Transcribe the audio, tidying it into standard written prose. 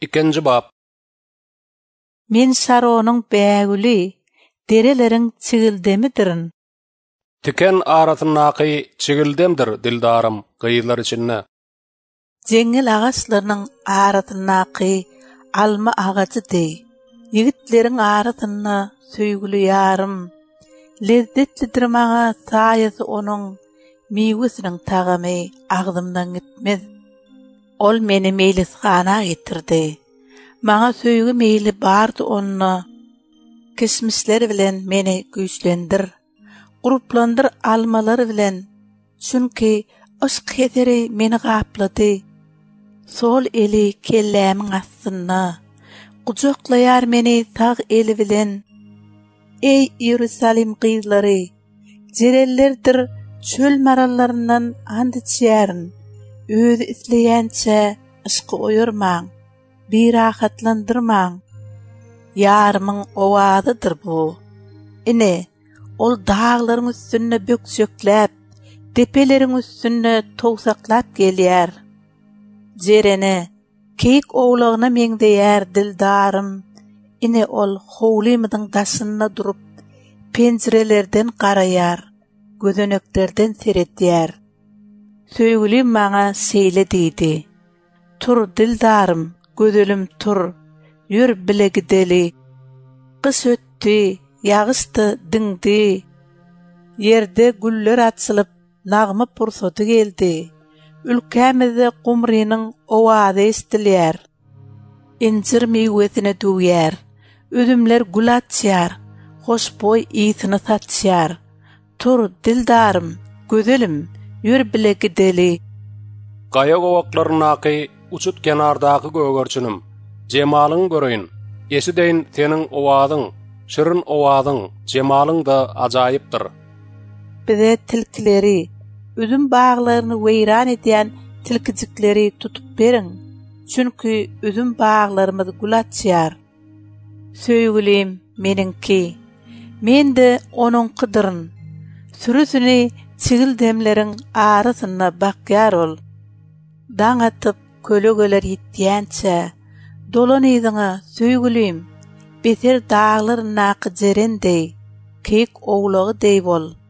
İkinci bab. Men saroның bägüli, derelerin çigildemidirin. Tiken aratynnaky çigildemdir dildarym gyýylar içinde. Jengil ağaçlarynyň aratynaky alma ağacı dey. Yigitleriň aratyna söýgüli ýarym. Lezzetlidir maňa saýasy onuň miwesiniň tagamy agdymdan gitmez. Ol meni meýlisxana getirdi. Maňa söýgü meýli bardy onna. Kismisler bilen meni güýçlendir. Gruplandyr almalary bilen. Çünki aşk hederi meni gaplady. Sol eli kellämiň astyna. Gujaklayar meni tag eli bilen. Ey Ýerusalim gyzlary, jerellerdir çöl marallaryndan and içýärin. Özü isleýänçe ışky oýurmaň, birahatlandyrmaň. Ýarymyň owadydyr bu. Ine, ol dağlaryň üstüne böksökläp, tepeleriň üstüne towsaklap gelýär. Jerene, keyik owlagyna meňdeýär dildarym. Ine ol howlymydyň daşynda durup, penjirelerden garaýar, gözeneklerden seretýär. Söýgülim maňa seýle diýdi. Tur dildarym, gözelim tur, ýür bile gideli. Kış ötdi, ýagyşdy, diňdi. Ýerde güller açylyp, nagma pursaty geldi. Ülkämizde gumrynyň owady estilýär. İncir meýwesine döwýär. Ödümler gül açýar. Hoşboy ýysyny satýar. Tur dildarym, gözelim, ýür bile gideli. Gaýa gowaklarynaky uçut kenardaky gögörçünim. Jemalyň göreýin. Esideýin seniň owadyň, şirin owadyň, jemalyň da ajaýypdyr. Bize tilkileri, üzüm bağlaryny weýran edýän tilkijikleri tutup beriň. Çünki üzüm bağlarymyz gül açýar. Söýgülim meniňki, mende onuň kydyryn. Sürüsini çigildemleriň arasyna bakýar ol. Daň atyp kölegeler ýitýänçe, dolan ýyzyňa söýgülim, beter dağlar naky jerendey, keyik owlagy dey bol.